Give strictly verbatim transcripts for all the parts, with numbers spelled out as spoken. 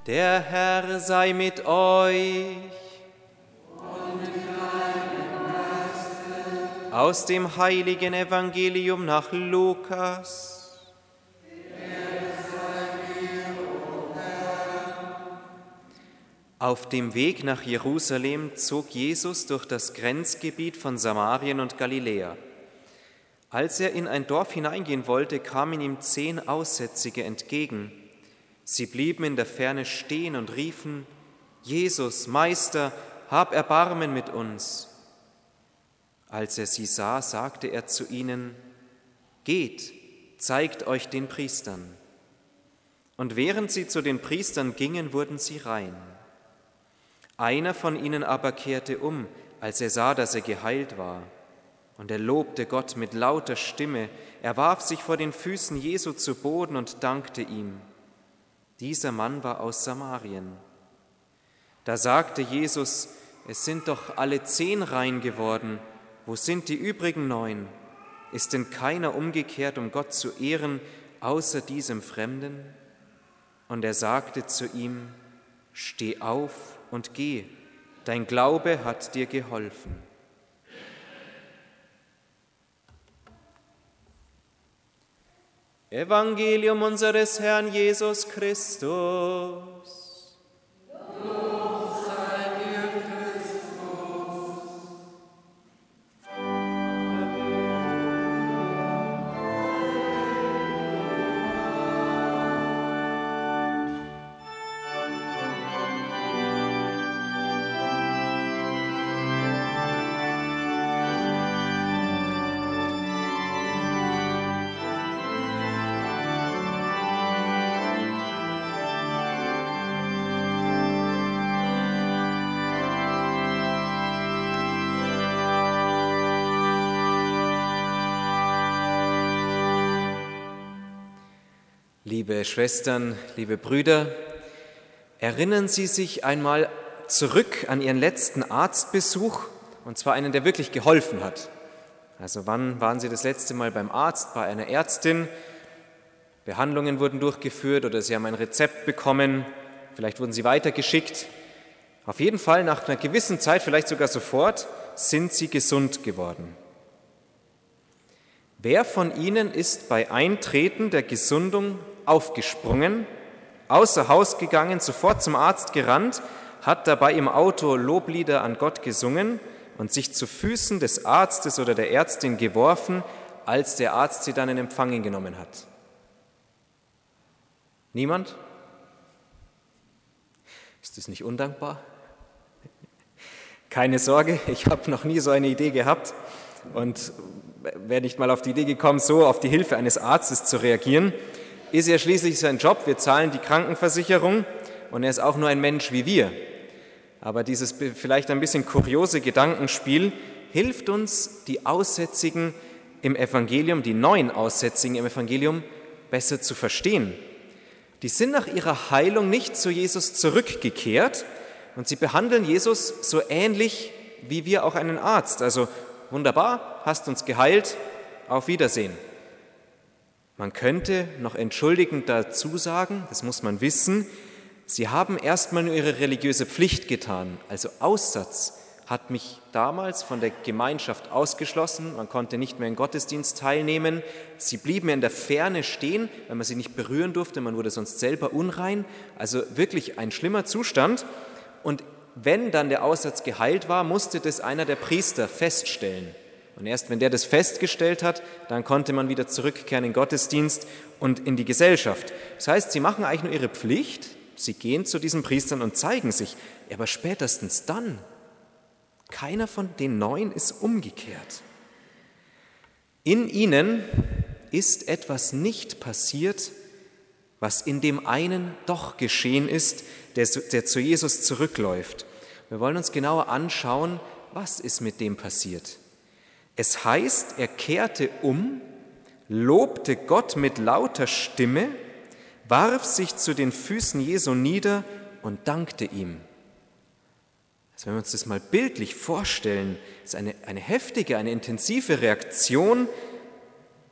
Der Herr sei mit euch. Und mit deinem Geiste. Aus dem heiligen Evangelium nach Lukas. Auf dem Weg nach Jerusalem zog Jesus durch das Grenzgebiet von Samarien und Galiläa. Als er in ein Dorf hineingehen wollte, kamen ihm zehn Aussätzige entgegen. Sie blieben in der Ferne stehen und riefen: Jesus, Meister, hab Erbarmen mit uns. Als er sie sah, sagte er zu ihnen: Geht, zeigt euch den Priestern. Und während sie zu den Priestern gingen, wurden sie rein. Einer von ihnen aber kehrte um, als er sah, dass er geheilt war. Und er lobte Gott mit lauter Stimme. Er warf sich vor den Füßen Jesu zu Boden und dankte ihm. Dieser Mann war aus Samarien. Da sagte Jesus: Es sind doch alle zehn rein geworden. Wo sind die übrigen neun? Ist denn keiner umgekehrt, um Gott zu ehren, außer diesem Fremden? Und er sagte zu ihm: Steh auf und geh, dein Glaube hat dir geholfen. Evangelium unseres Herrn Jesus Christus. Lob sei dir, Christus. Liebe Schwestern, liebe Brüder, erinnern Sie sich einmal zurück an Ihren letzten Arztbesuch, und zwar einen, der wirklich geholfen hat. Also wann waren Sie das letzte Mal beim Arzt, bei einer Ärztin? Behandlungen wurden durchgeführt oder Sie haben ein Rezept bekommen, vielleicht wurden Sie weitergeschickt. Auf jeden Fall nach einer gewissen Zeit, vielleicht sogar sofort, sind Sie gesund geworden. Wer von Ihnen ist bei Eintreten der Gesundung aufgesprungen, außer Haus gegangen, sofort zum Arzt gerannt, hat dabei im Auto Loblieder an Gott gesungen und sich zu Füßen des Arztes oder der Ärztin geworfen, als der Arzt sie dann in Empfang genommen hat? Niemand? Ist das nicht undankbar? Keine Sorge, ich habe noch nie so eine Idee gehabt und wäre nicht mal auf die Idee gekommen, so auf die Hilfe eines Arztes zu reagieren. Ist ja schließlich sein Job, wir zahlen die Krankenversicherung und er ist auch nur ein Mensch wie wir. Aber dieses vielleicht ein bisschen kuriose Gedankenspiel hilft uns, die Aussätzigen im Evangelium, die neuen Aussätzigen im Evangelium besser zu verstehen. Die sind nach ihrer Heilung nicht zu Jesus zurückgekehrt und sie behandeln Jesus so ähnlich wie wir auch einen Arzt. Also wunderbar, hast uns geheilt, auf Wiedersehen. Man könnte noch entschuldigend dazu sagen, das muss man wissen, sie haben erstmal nur ihre religiöse Pflicht getan. Also Aussatz hat mich damals von der Gemeinschaft ausgeschlossen, man konnte nicht mehr im Gottesdienst teilnehmen. Sie blieben in der Ferne stehen, weil man sie nicht berühren durfte, man wurde sonst selber unrein. Also wirklich ein schlimmer Zustand. Und wenn dann der Aussatz geheilt war, musste das einer der Priester feststellen. Und erst wenn der das festgestellt hat, dann konnte man wieder zurückkehren in den Gottesdienst und in die Gesellschaft. Das heißt, sie machen eigentlich nur ihre Pflicht, sie gehen zu diesen Priestern und zeigen sich. Aber spätestens dann, keiner von den Neun ist umgekehrt. In ihnen ist etwas nicht passiert, was in dem einen doch geschehen ist, der, der zu Jesus zurückläuft. Wir wollen uns genauer anschauen, was ist mit dem passiert. Es heißt, er kehrte um, lobte Gott mit lauter Stimme, warf sich zu den Füßen Jesu nieder und dankte ihm. Also wenn wir uns das mal bildlich vorstellen, ist eine, eine heftige, eine intensive Reaktion.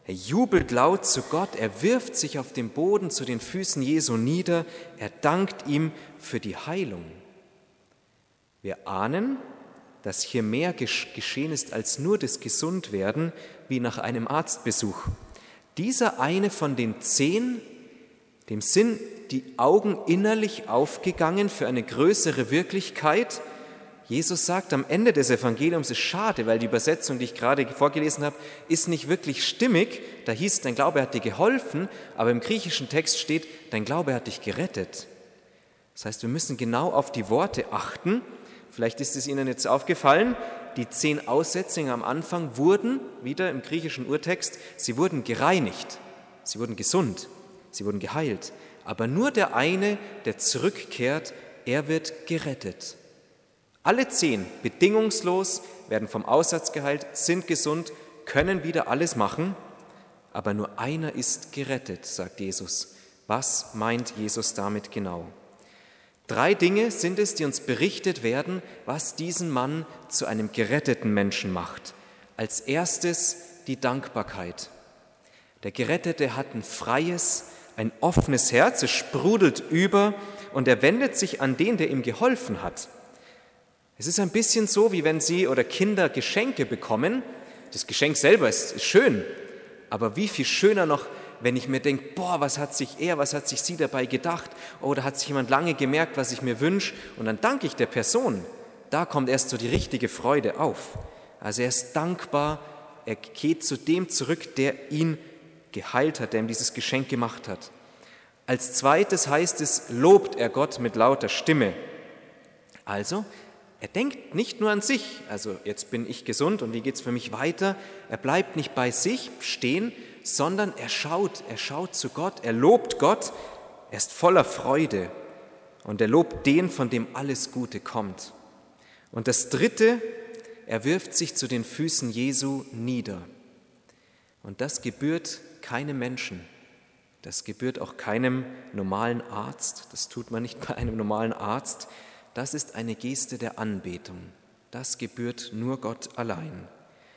Er jubelt laut zu Gott, er wirft sich auf den Boden zu den Füßen Jesu nieder, er dankt ihm für die Heilung. Wir ahnen, dass hier mehr geschehen ist als nur das Gesundwerden, wie nach einem Arztbesuch. Dieser eine von den zehn, dem sind die Augen innerlich aufgegangen für eine größere Wirklichkeit. Jesus sagt am Ende des Evangeliums, es ist schade, weil die Übersetzung, die ich gerade vorgelesen habe, ist nicht wirklich stimmig. Da hieß, dein Glaube hat dir geholfen, aber im griechischen Text steht, dein Glaube hat dich gerettet. Das heißt, wir müssen genau auf die Worte achten. Vielleicht ist es Ihnen jetzt aufgefallen, die zehn Aussätzigen am Anfang wurden, wieder im griechischen Urtext, sie wurden gereinigt, sie wurden gesund, sie wurden geheilt. Aber nur der eine, der zurückkehrt, er wird gerettet. Alle zehn, bedingungslos, werden vom Aussatz geheilt, sind gesund, können wieder alles machen, aber nur einer ist gerettet, sagt Jesus. Was meint Jesus damit genau? Drei Dinge sind es, die uns berichtet werden, was diesen Mann zu einem geretteten Menschen macht. Als erstes die Dankbarkeit. Der Gerettete hat ein freies, ein offenes Herz, es sprudelt über und er wendet sich an den, der ihm geholfen hat. Es ist ein bisschen so, wie wenn Sie oder Kinder Geschenke bekommen. Das Geschenk selber ist, ist schön, aber wie viel schöner noch, wenn ich mir denke, boah, was hat sich er, was hat sich sie dabei gedacht? Oder hat sich jemand lange gemerkt, was ich mir wünsche? Und dann danke ich der Person. Da kommt erst so die richtige Freude auf. Also er ist dankbar, er geht zu dem zurück, der ihn geheilt hat, der ihm dieses Geschenk gemacht hat. Als zweites heißt es, lobt er Gott mit lauter Stimme. Also, er denkt nicht nur an sich, also jetzt bin ich gesund und wie geht es für mich weiter. Er bleibt nicht bei sich stehen, sondern er schaut, er schaut zu Gott, er lobt Gott, er ist voller Freude und er lobt den, von dem alles Gute kommt. Und das Dritte, er wirft sich zu den Füßen Jesu nieder. Und das gebührt keinem Menschen, das gebührt auch keinem normalen Arzt, das tut man nicht bei einem normalen Arzt. Das ist eine Geste der Anbetung. Das gebührt nur Gott allein.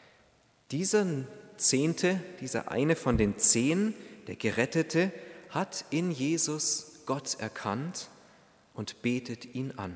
Dieser Zehnte, dieser eine von den zehn, der Gerettete, hat in Jesus Gott erkannt und betet ihn an.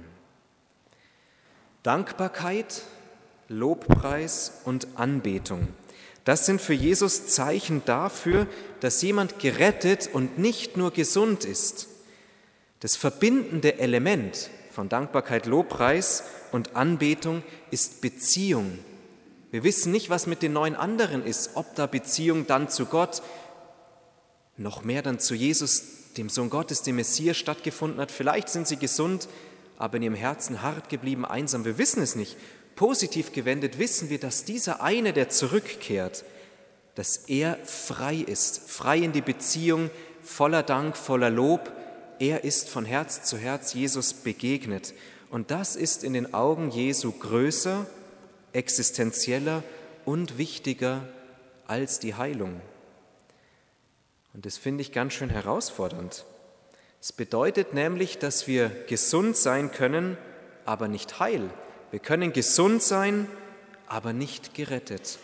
Dankbarkeit, Lobpreis und Anbetung. Das sind für Jesus Zeichen dafür, dass jemand gerettet und nicht nur gesund ist. Das verbindende Element von Dankbarkeit, Lobpreis und Anbetung ist Beziehung. Wir wissen nicht, was mit den neun anderen ist, ob da Beziehung dann zu Gott, noch mehr dann zu Jesus, dem Sohn Gottes, dem Messias, stattgefunden hat. Vielleicht sind sie gesund, aber in ihrem Herzen hart geblieben, einsam. Wir wissen es nicht. Positiv gewendet wissen wir, dass dieser eine, der zurückkehrt, dass er frei ist, frei in die Beziehung, voller Dank, voller Lob. Er ist von Herz zu Herz Jesus begegnet. Und das ist in den Augen Jesu größer, existenzieller und wichtiger als die Heilung. Und das finde ich ganz schön herausfordernd. Es bedeutet nämlich, dass wir gesund sein können, aber nicht heil. Wir können gesund sein, aber nicht gerettet.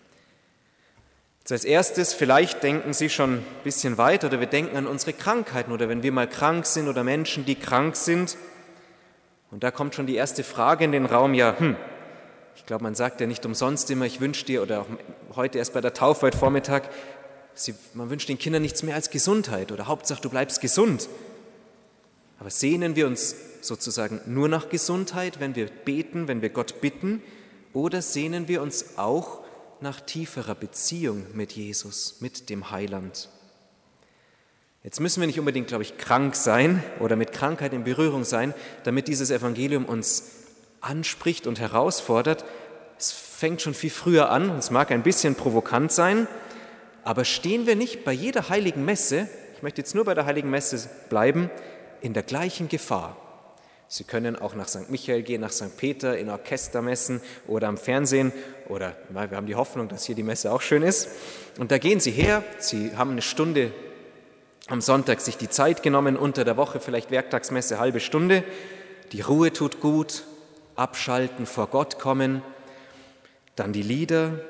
Als erstes, vielleicht denken Sie schon ein bisschen weiter oder wir denken an unsere Krankheiten oder wenn wir mal krank sind oder Menschen, die krank sind. Und da kommt schon die erste Frage in den Raum, ja, hm, ich glaube, man sagt ja nicht umsonst immer, ich wünsche dir, oder auch heute erst bei der Taufe heute Vormittag, sie, man wünscht den Kindern nichts mehr als Gesundheit oder Hauptsache du bleibst gesund. Aber sehnen wir uns sozusagen nur nach Gesundheit, wenn wir beten, wenn wir Gott bitten, oder sehnen wir uns auch nach tieferer Beziehung mit Jesus, mit dem Heiland? Jetzt müssen wir nicht unbedingt, glaube ich, krank sein oder mit Krankheit in Berührung sein, damit dieses Evangelium uns anspricht und herausfordert. Es fängt schon viel früher an und es mag ein bisschen provokant sein, aber stehen wir nicht bei jeder heiligen Messe, ich möchte jetzt nur bei der heiligen Messe bleiben, in der gleichen Gefahr? Sie können auch nach Sankt Michael gehen, nach Sankt Peter, in Orchestermessen oder am Fernsehen oder wir haben die Hoffnung, dass hier die Messe auch schön ist. Und da gehen Sie her, Sie haben eine Stunde am Sonntag sich die Zeit genommen, unter der Woche vielleicht Werktagsmesse, halbe Stunde. Die Ruhe tut gut, abschalten, vor Gott kommen, dann die Lieder,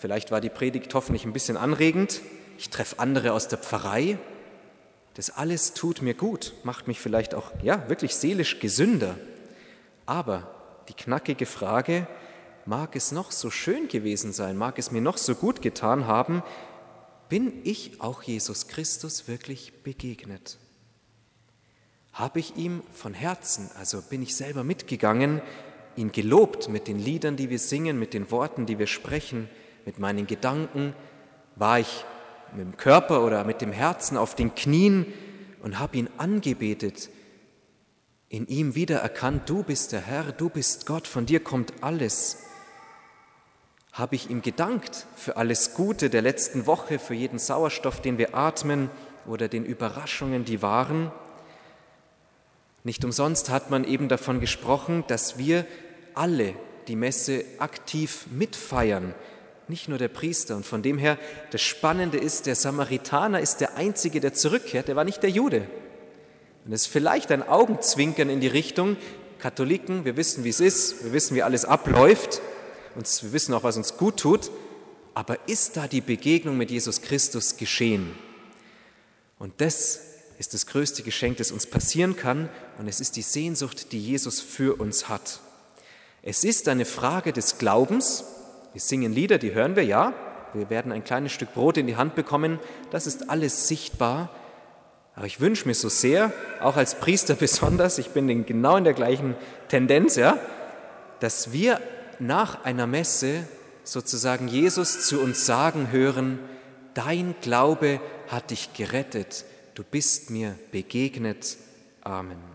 vielleicht war die Predigt hoffentlich ein bisschen anregend. Ich treffe andere aus der Pfarrei. Das alles tut mir gut, macht mich vielleicht auch ja, wirklich seelisch gesünder. Aber die knackige Frage, mag es noch so schön gewesen sein, mag es mir noch so gut getan haben, bin ich auch Jesus Christus wirklich begegnet? Habe ich ihm von Herzen, also bin ich selber mitgegangen, ihn gelobt mit den Liedern, die wir singen, mit den Worten, die wir sprechen, mit meinen Gedanken? War ich mit dem Körper oder mit dem Herzen auf den Knien und habe ihn angebetet, in ihm wiedererkannt, du bist der Herr, du bist Gott, von dir kommt alles. Habe ich ihm gedankt für alles Gute der letzten Woche, für jeden Sauerstoff, den wir atmen oder den Überraschungen, die waren? Nicht umsonst hat man eben davon gesprochen, dass wir alle die Messe aktiv mitfeiern, nicht nur der Priester. Und von dem her, das Spannende ist, der Samaritaner ist der Einzige, der zurückkehrt, der war nicht der Jude. Und es ist vielleicht ein Augenzwinkern in die Richtung, Katholiken, wir wissen, wie es ist, wir wissen, wie alles abläuft und wir wissen auch, was uns gut tut, aber ist da die Begegnung mit Jesus Christus geschehen? Und das ist das größte Geschenk, das uns passieren kann, und es ist die Sehnsucht, die Jesus für uns hat. Es ist eine Frage des Glaubens. Wir singen Lieder, die hören wir, ja. Wir werden ein kleines Stück Brot in die Hand bekommen. Das ist alles sichtbar. Aber ich wünsche mir so sehr, auch als Priester besonders, ich bin genau in der gleichen Tendenz, ja, dass wir nach einer Messe sozusagen Jesus zu uns sagen hören, dein Glaube hat dich gerettet, du bist mir begegnet. Amen.